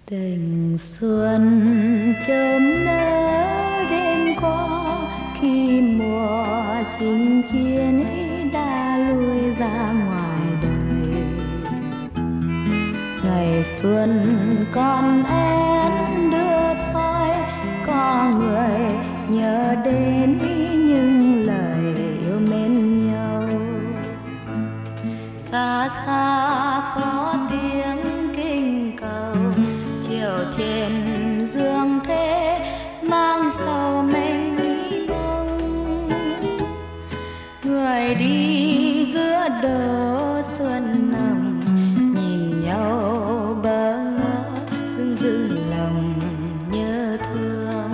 Tình xuân chớm nở đêm qua, khi mùa chinh chiến đã lui ra ngoài đời. Ngày xuân con én đưa thoi, có người nhớ đến những lời yêu mến nhau. Xa xa có tiếng kinh cầu, chiều trên dương thế mang sầu mênh mông. Người đi giữa đô xuân nồng, nhìn nhau bỡ ngỡ, dưng dưng lòng nhớ thương.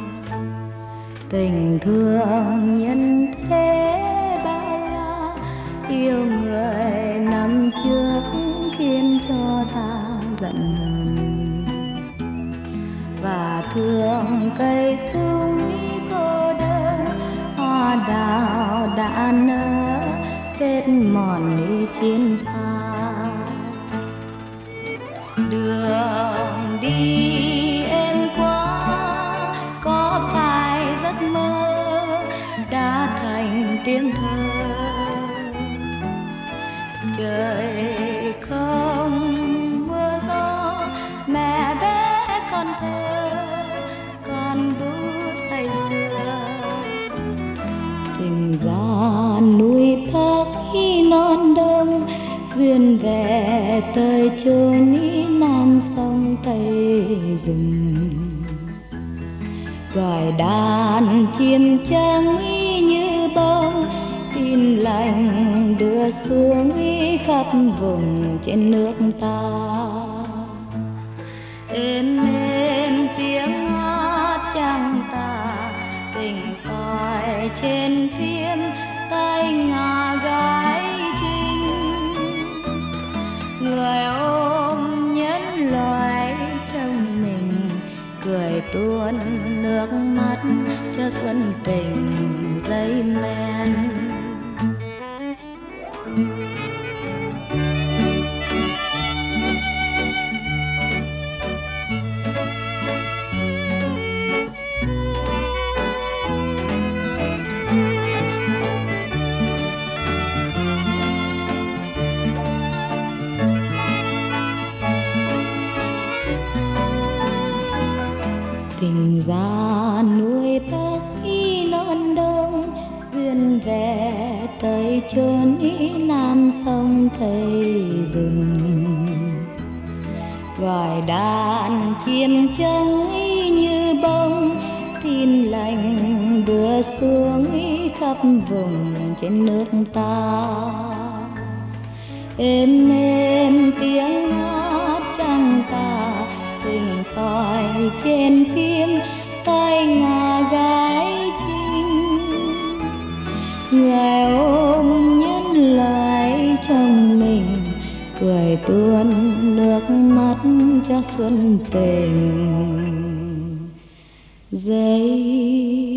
Tình thương nhân thế bao la, yêu người năm trước khiến cho ta giận hờn. Và thương cây sung cô đơn, hoa đào đã nở kết mòn đi chiến xa. Đường đi em quá, có phải giấc mơ đã thành tiếng thơ. Trời không mưa gió, mẹ bé con thơ, con bú say sưa. Tình ra núi Bắc non đông, duyên về tới chốn Nam sông Tây rừng. Gọi đàn chim trắng như bông, tin lành đưa xuống khắp vùng trên nước ta. Êm êm tiếng hát trăng tà, tình soi trên phim tay ngà gái trinh. Người ôm nhẫn loài trong mình, cười tuôn nước mắt cho xuân tình dây men. Tình ra núi Bắc non đông, duyên về tới chốn Nam sông Tây rừng. Gọi đàn chim trắng như bông, tin lành đưa xuống khắp vùng trên nước ta. Êm êm tiếng hát trăng tà, tình soi trên phim tay ngà gái trinh. Người ôm nhẫn lại trong mình, cười tuôn nước mắt cho xuân tình dây